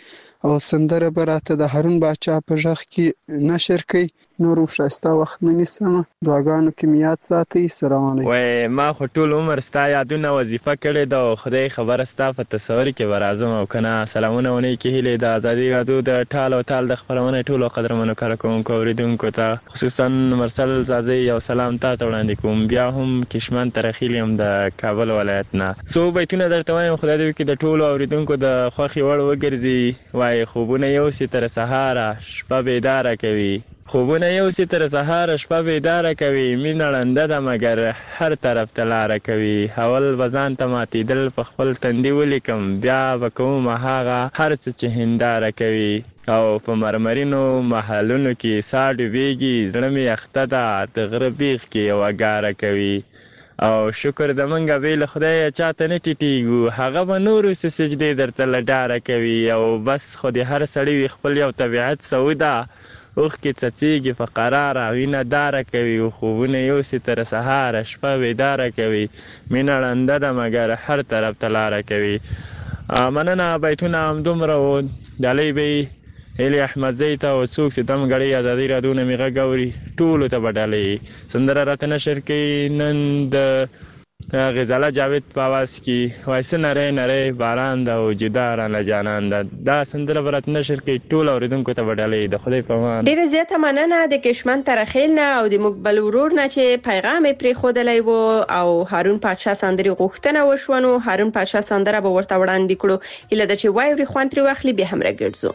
او سندره براته د هارون باچا په ژغ کې نشر کړي. نور ښایسته وخت نه نیسم، دعاګانو کې مې یاد ساتئ. سلام علیکم. وای ما خو ټول عمر ستا یادونه وظیفه کړې ده او خدای خبره ستا په تصور کې به راځم او که نه. سلامونه او نیکې هیلې د ازادي راډیو د ټال او تال د خپرونې ټولو قدرمنو کارکوونکو اورېدونکو ته، خصوصا مرسل زازي یو سلام تا ته وړاندې کوم. بیا هم کشمن ترخیل یم د کابل ولایت نه. څو بیتونه درته وایم، خدای دې وکړي د ټولو اوریدونکو د خوښې وړ وګرځي. وای خوبونه یوسي تر سهاره شپه بیداره کوي، خوبونه یوسي تر سهاره شپه بیداره کوي، مینه ړنده ده مګر هر طرف ته لاره کوي. اول به ځان ته ماتېدل په خپل تندي ولیکم، بیا به کوم هغه هر څه چې هنداره کوي. او په مرمرینو محلونو کې سا ډوبېږي، زړه مې یخته ده د غره بیخ کې یوه ګاره کوي. او شکر د منګه بې له خدایه چاته نه ټیټېږو، هغه به نورو څه سجدې درته له ډاره کوي. او بس خو د هر سړي وي خپل یو طبیعت سوده، اوښکې څڅېږي په قراره وینه داره کوي. خوبونه یوسي تر سهاره شپه بیداره کوي، مینه ړنده ده مګر هر طرف ته لاره کوي. مننه. بیتونه همدومره و. ډالۍ به هیلې احمدزی ته او څوک چې دم غړي ازادي راډیو نه مې غږ اوري ټولو ته به ډالۍ. سندره راته نشر کوي نن د غزاله جاوید په اواز کې، وایي څه نری نری باران ده او جدا رانه جانان ده. دا سندره به راته نشر کوي ټولو اوریدونکو ته به ډالۍ. د خدای په امان. ډېره زیاته مننه د کشمن ترخیل نه او د موږ بل ورور نه چې پیغام یې پرېښودلی و او هارون پاچا سندرې غوښتنه وشوه. نو هارون پاچا سندره به ورته وړاندې کړو. هیله ده چې واوري خوند ترې واخلي. بیا هم راګرځو.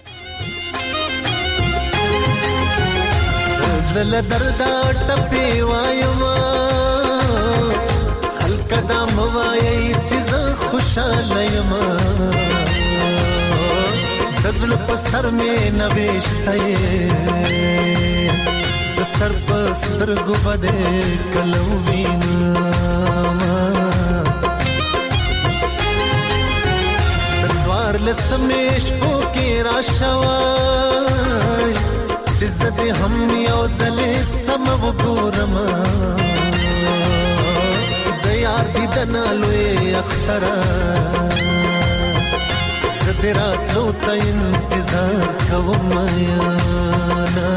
زړه دردا ټپي وایم، خلک دا موایي چې زه خوشاله یم، د زړه په سر مې نوشته یې، د سر په سترګو به دې کله ووینم، د څوارلسمې شپو کې راشوی چې زه دې هم یو ځلې سم وګورم، د یار دیدنه لوی اختره زه دې راتلو ته انتظار کوم یاره،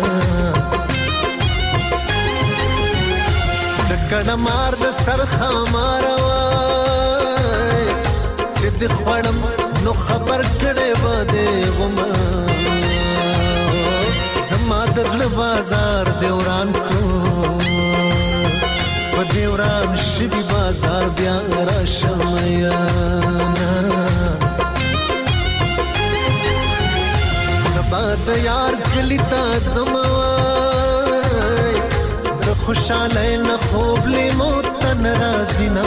د کډه مار د سر خامار وای چې دې خوړم نو خبر کړې به دې ومه، ما د زړه بازار دی وران کو، په دې وران شوي بازار بیا راشم یاره، سبا د یار کلي ته ځم وای د خوشحالۍ نه خوب لیمو ته نه راځي نه،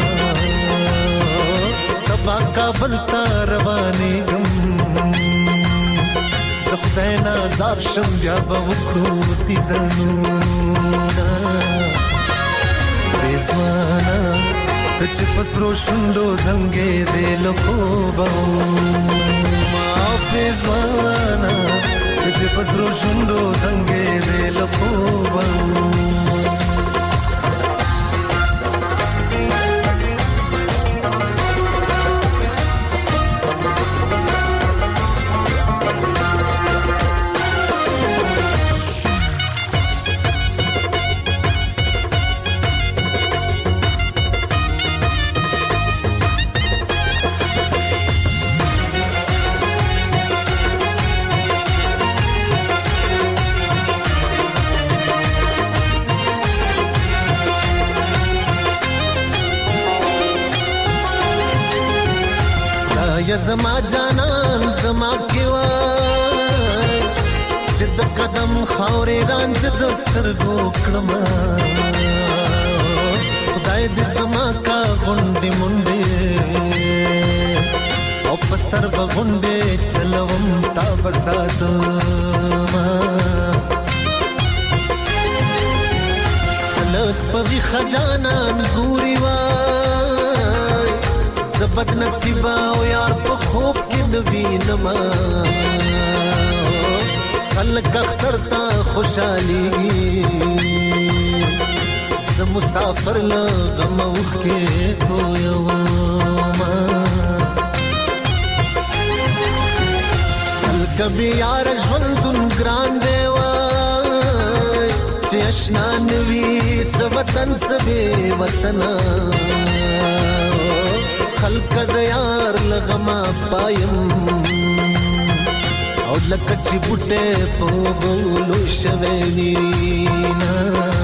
سبا کابل ته روانېږم د خدای نازار شم بیا به وکړو دیدنونه، رضوانه ته چې په سرو شونډو زنګېدې له خوبه وما، رضوانه ته چې په سرو شونډو زنګېدې له خوبه یا زما جانان زما کی وای چې د قدم خاورې رانج د سترګو کړم، خدای دې زما کا غونډې منډې او په سر به غونډې چلوم تا به ساتم، خلک په ویښه جانان ګوري وای زه بد نصیبه او یار په خوب کې نه وینم، خلک اختر ته خوشحالېږي زه مسافر له غمه اوښکې تویومه، خلک بی یار ژوندون ګران دی وای چې آشنا نوي څه وطن څه بې وطنه خلق د یار لغما پایم او لکه چې بوټه په بولو شوي وینا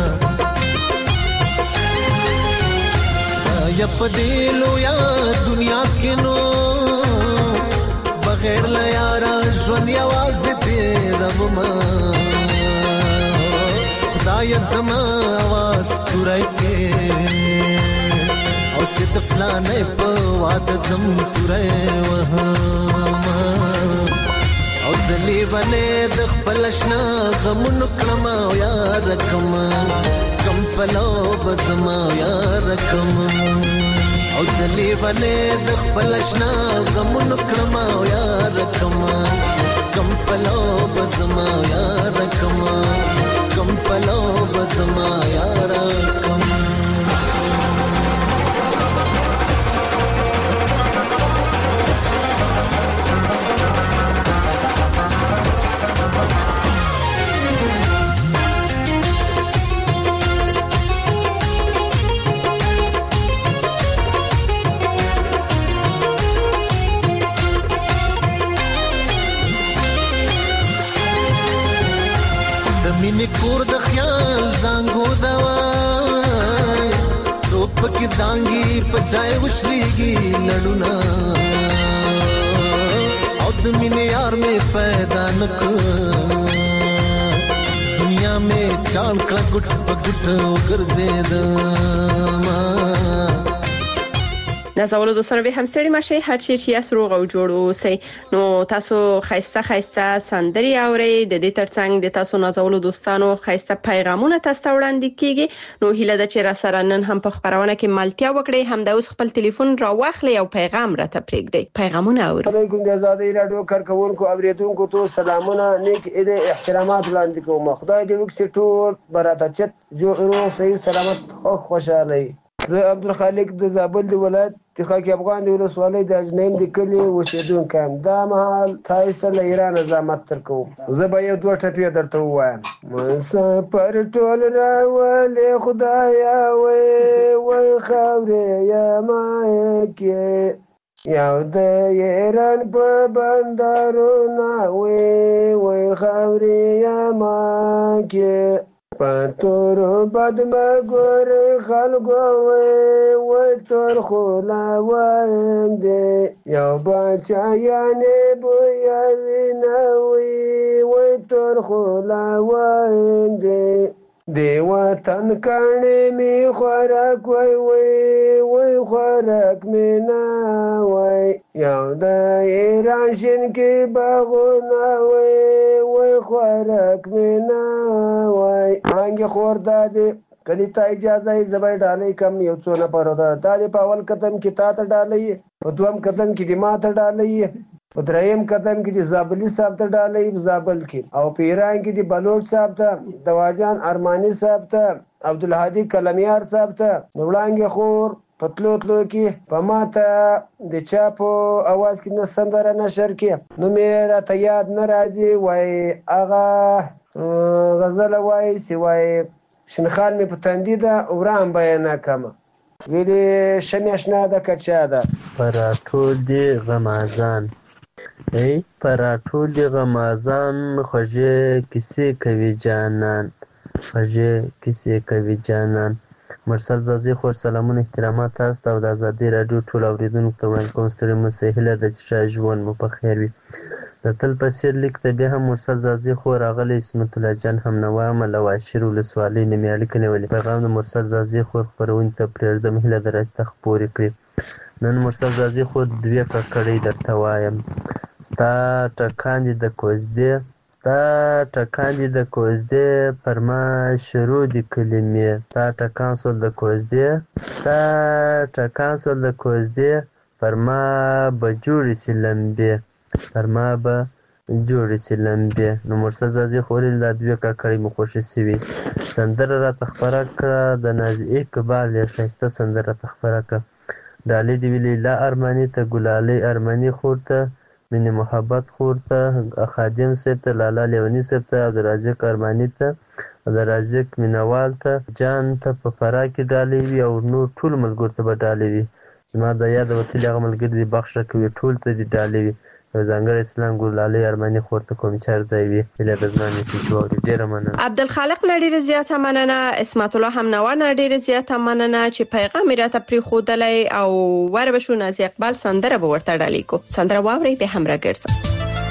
یا پدیلو یا دنیا کې نو بغیر لا یارا ژوند یوازې دې رب ما خدای زما आवाज تورای کې او چې د فلانې په واده زم تورای وهما او دلی باندې د خپل شنا غمون کړم یار کم کم پلو بزما یار کم او دلی باندې د خپل شنا غمون کړم یار کم کم پلو بزما یار کم کم پلو بزما یار کم مینې کور د خیال زنګو دوای څوک پکې زنګي په ځای وشلېږي لړونه او د مینې یار مې پیدا نکړ دنیا مې چاڼ کړه ګټ په ګټ وګرځېدم نازولو دوستانو به هم ستړي ماشي هر چی چې اسرو غو جوړ اوسئ نو تاسو خایسته خایسته سندري اوري د دې ترڅنګ د تاسو نازولو دوستانو خایسته پیغامونه تاسو وړاندې کیږي نو هیله د چیرې سره نن هم په خبرونه کې ملتیا وکړي هم د اوس خپل ټلیفون را واخلي او پیغام راته پرېږدي پیغامونه اوري علیکم د آزادۍ رادیو کارکونکو اوریدونکو ته سلامونه نیک اې احترامات وړاندې کوم خدای دې وکړي ټول براته چت جو صحیح سلامت او خوشاله زه عبدالخالق د زابل د ولایت د خاک افغان د ولسوالۍ د اجنیم د کلي اوسیدونکی یم دا مهال تاسو ته له ایرانه زحمت درکوم زه به یو دوه ټپې درته ووایم مسافر ټول راولې خدایه وی وی خاورې یمه کې یو د ایران په بندرونه وی وی خاورې یمه کې پتور بد مګور خلګو وې وې تر خولا وندې یو بچا یانه بویا وینوي وې تر خولا وندې دی وطن کڼې می خوراک وای وای وای خوراک می نه وای یو د ایران شین کې باغونه وای وای خوراک می نه وای رنګ خور دادې کله ته اجازه یې زبې ډالې کم یو څو نه پرو دا د په اول قدم کې تا ته ډالې په دوم قدم کې د ما ته ډالې په دریم قدم کې د زابلی صاحب ته ډالې زابل کې او په ایران کې د بلوچ صاحب ته دواجان ارمانی صاحب ته عبدالهادي کلمیار صاحب ته وړانګې خور پتلو تلو کې په ماته د چا په اواز کې نه سندره نشر کې نو مې راته یاد نه راځي وای هغه غزل وای سی وای شنخال مې په تندي ده وران بیان کما ویلې شمیشنا ده کچا ده پراټول دی غمازان ای پراټول دی غمازان خوږه کیسې کوي جانان خوږه کیسې کوي جانان مرسل زازي خور سلامونه احترامات تاسو ته د آزادۍ رادیو ټول اوریدونکو ته وړاندې کوم ستړي مو سهیله د چې ژوند مو په خیر وي د تل په څېر لیک ته بیا هم مرسل زازي خور راغلی اسمت الله جان هم نه وایم له واشر ولسوالۍ نه مې اړیکه نیولې پیغام د مرسل زازي خور خپرونې ته پرېږدم هیله ده راته خپورې کړي نن مرسل زازي خور دوې ککړۍ درته وایم ستا ټکان دي د کوزدې ستا ټکان دي د کوزدې پر ما شروع دي کلمې ستا ټکان سول د کوزدې ستا ټکان سول د کوزدې پر ما به جوړې سي لمبې پر ما به جوړې سي لمبې نو مرسل زازي خورې دا دوې ککړۍ مو خوښې سوي سندره راته خپره کړه د نازي اقبال یې ښایسته سندره راته خپره کړه ډالۍ دې وي لیلا ارماني ته ګلالۍ ارماني خور ته مینې محبت خور ته، خادم صاحب ته، لالا لیوني صاحب ته، عبدالرازق ارماني ته، عبدالرازق مینوال ته، جان ته په فراه کې ډالۍ وي او نور ټولو ملګرو ته به ډالۍ وي. زما د یاده وتلي هغه ملګري دي بخښه کوي، ټول ته دې ډالۍ وي. یو ځانګړی سلام ګلالۍ ارماني خور ته کوم چې هر ځای وي. هیله ده زما میسج واوري. ډېره مننه. عبدالخالق نه ډېره زیاته مننه. اسمت الله همنوا نه ډېره زیاته مننه چې پیغام یې راته پرېښودلی او ور به شو نازي اقبال سندره به ورته ډالۍ کو. سندره واورئ بیا هم راګرځم.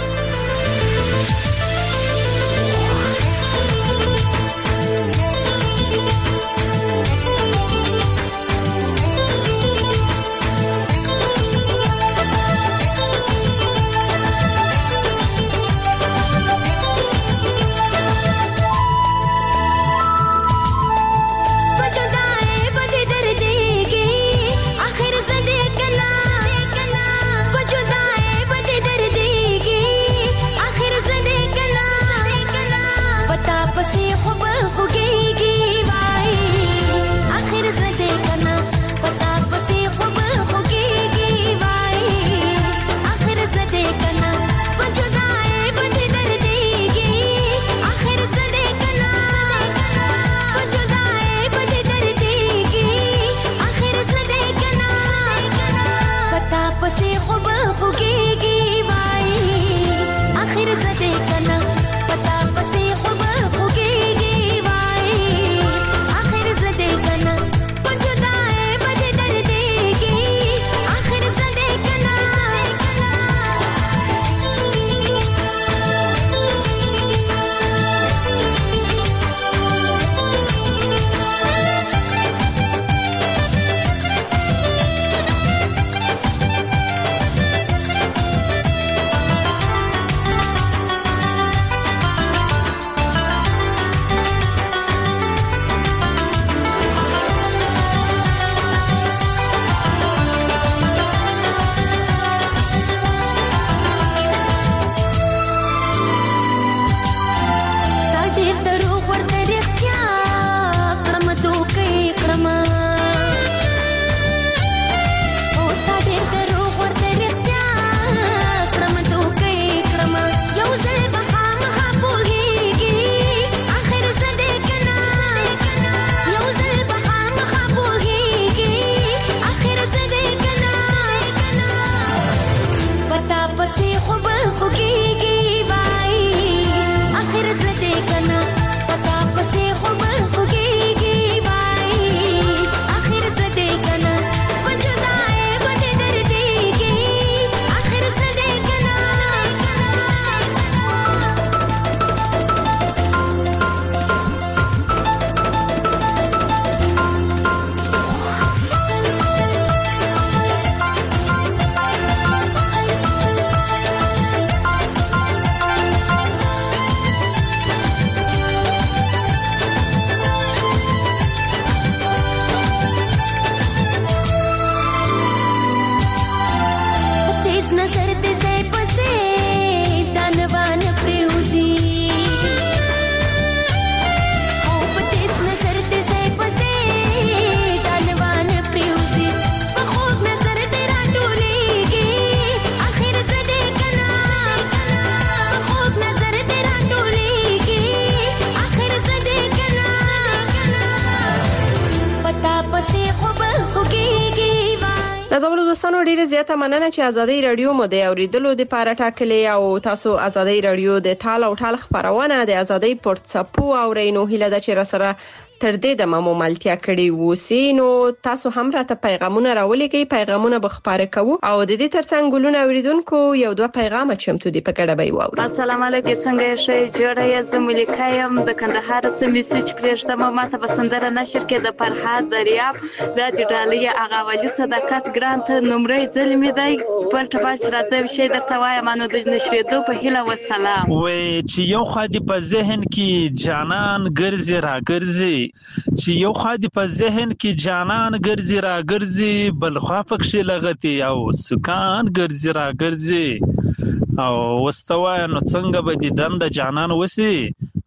دوستانو ډیره زیاته مننه چې ازادي رادیو مو د اوریدلو د پاره ټاکلې او تاسو ازادي رادیو د ټال او ټال خبرونه د ازادي پورتسپو او رینو هیله د چر سره تر دې د ممو ملتیا کړي وسی نو تاسو هم راته پیغامونه راولېږئ پیغامونه به خبره کوو او د دې ترڅنګ ګلونه اوریدونکو یو دوه پیغام چمتو دی په کډه به وو. السلام علیکم څنګه شې جوړه یم ملکایم د کندهار څخه میسج پرېښتم ماته بسندره نشر کې د فرحات دریاب د ډالۍ اغا ولی صداقت ګرانت نمرې ځل می دی پر تباش راځي شي درته وایم انو د نشریدو په هیله والسلام. وای چې یو خادي په ذهن کې جانان ګرځي را ګرځي چې یو خادي په ذهن کې جانان ګرځي را ګرځي بل خوا پکښې لغتي او سکان ګرځي را ګرځي او واستوای نو څنګه به د دند جانان وسی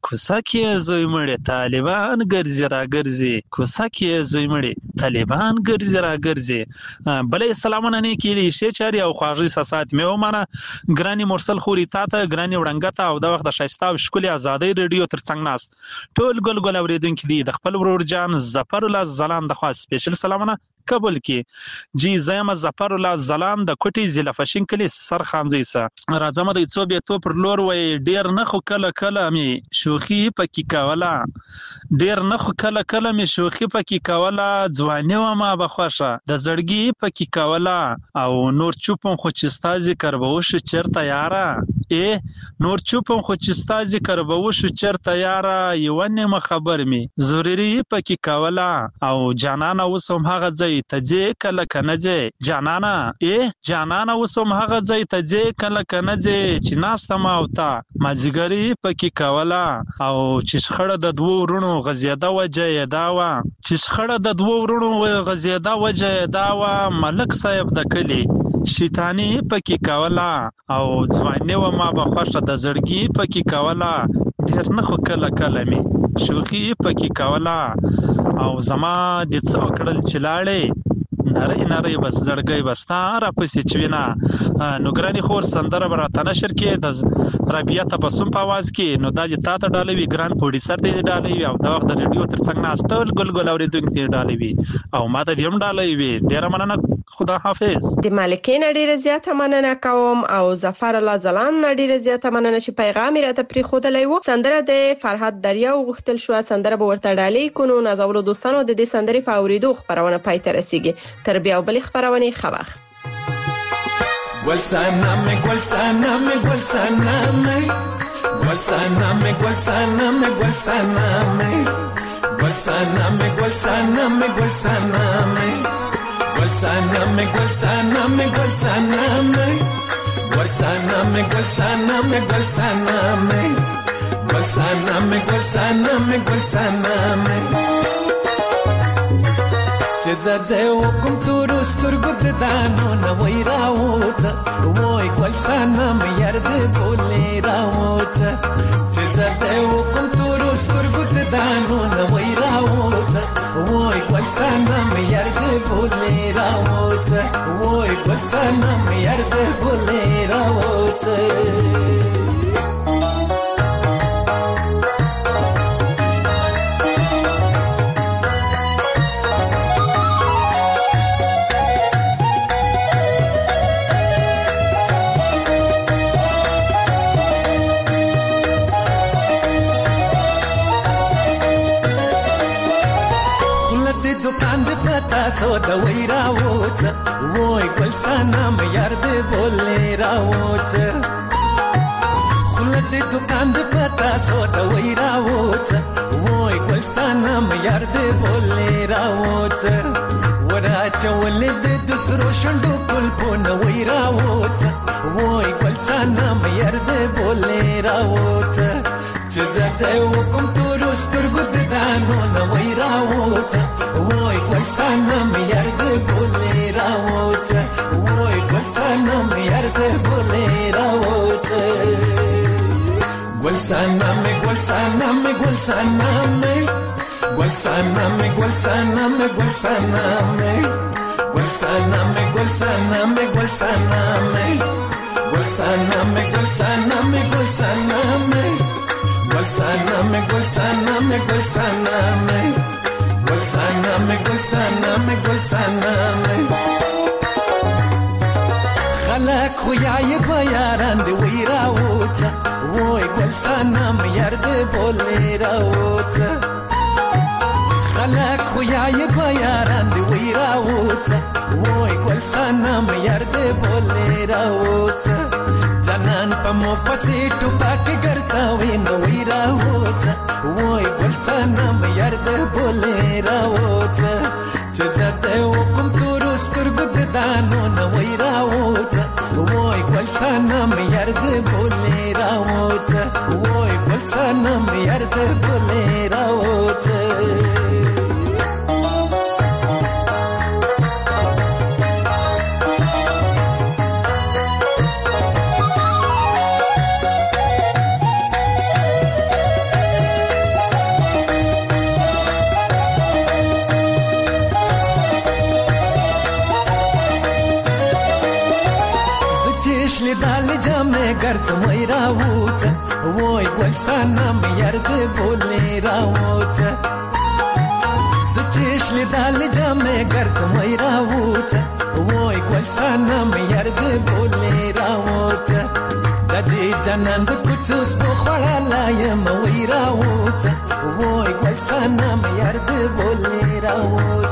کوڅه کې زوی مړی طالبان ګرځي را ګرځي کوڅه کې زوی مړی طالبان ګرځي را ګرځي. بلې سلامونه نه کېلی شي چاري او خواږه ساسات مې ومنه ګرانی مرسل خوري تا ته ګرانی وړنګته او د وخت د شایسته او ښکلي ازادۍ ریډیو ترڅنګ ناست ټول ګل ګل اورېدونکي دي د خپل ورور جان ظفر الله زلان د خوا سپیشل سلامونه قبول کی. جی زیم ظفر الله زلان د کوټي ضلع فشین کلی سر خانزي سه راځم د څو به تو پر لور وای ډیر نه خو کله کله می شوخي پکې کولا ډیر نه خو کله کله می شوخي پکې کولا ځواني و ما بخوشه د زړګي پکې کولا او نور چوپم خو چې ستا ذکر به وش چرته یارا ای نور چوپم خو چې ستا ذکر به وش چرته یارا یو نه خبر می ضروري پکې کولا او جانانه وسم هغه ځای تجه کله کنه جه جانانا ای جانانا وسم هغه ځای تجه کله کنه جه چې ناسته ما اوتا مازیګری پکې کولا او چې شخړه د دوو ورونو غزیاده وجه داوا چې شخړه د دوو ورونو غزیاده وجه داوا ملک صاحب د کلی شیطانی پکې کولا او ځواني و ما بخوشه د زړګي پکې کولا ډیر نه خو کله کله می شوخي پکې کولا او زما د څو کړل چلاړې نری نری بس زړګي بستا را پسې چوینا نو ګرانی خور سندره براته نشر کې د ربیعه تبسم په आवाज کې نو د تا ته ډالوي ګران پروډوسر ته ډالوي او د وخت د ریډیو ترڅنګ ناستل ګل ګل اورېدونکي ډالوي او ماته دیم ډالوي ډیر مننه خدا حافظ. د مالکین ډیره زیاته مننه کوم او ظفر الله زلان ډیره زیاته مننه چې پیغام راته پری خودلای وو. سندره د فرحت دریا غختل شو سندره به ورته ډالۍ کونو نازولو دوستانو د دې سندرې په اوریدو خبرونه پای ته رسیږي. تر بیا بل خبرونه خوښ گل سنامه گل سنامه گل سنامه گل سنامه گل سنامه گل سنامه گل سنامه گل سنامه گل سنامه گل سنامه گل سنامه گل سنامه گل سنامه گل سنامه گل سنامه گل سنامه گل سنامه گل سنامه چې زده وکم تور سترګو د دانو نه وای راوته وای ګل سنم یار دې بولې راوته چې زده وکم تور سترګو د دانو نه وای راوته وای ګل سنم یار دې بولې راوته وای ګل سنم یار دې بولې راوته. दुकान दे पता सो दवाई रावोच वोय गल सनम यार दे बोले रावोच खुलत दुकान दे पता सो दवाई रावोच वोय गल सनम यार दे बोले रावोच वरा चवल दे दूसरो शंडो कुल पोन वई रावोच वोय गल सनम यार दे बोले रावोच जزده وکم تو سترګو د دانو نه وای راوته وای ګل سنم یار دې بولې راوته وای ګل سنم یار دې بولې راوته ګل سنم ګل سنم ګل سنم ګل سنم ګل سنم ګل سنم ګل سنم ګل سنم ګل سنم ګل سنم ګل سنم ګل سنم گل سنامه گل سنامه گل سنامه گل سنامه گل سنامه گل سنامه خلق خویای بیاران دی وی راوتا وای گل سنامه یارد بولی راوتا خلق خویای بیاران دی وی راوتا وای گل سنامه یارد بولی راوتا جانان په مو پسې ټوپک ګرځاوي نو وی راوته وای ګل سنم یار دې بولې راوته چې زده وکم تور سترګو د دانو نو وی راوته وای ګل سنم یار دې بولې راوته وای ګل سنم یار دې بولې راوته. لیدل جامه گرد وای راوت وای گل سنم یرد بولی راوت زچش لیدل جامه گرد وای راوت وای گل سنم یرد بولی راوت ددی جنان د کوڅوس په خړلایم وای راوت وای گل سنم یرد بولی راوت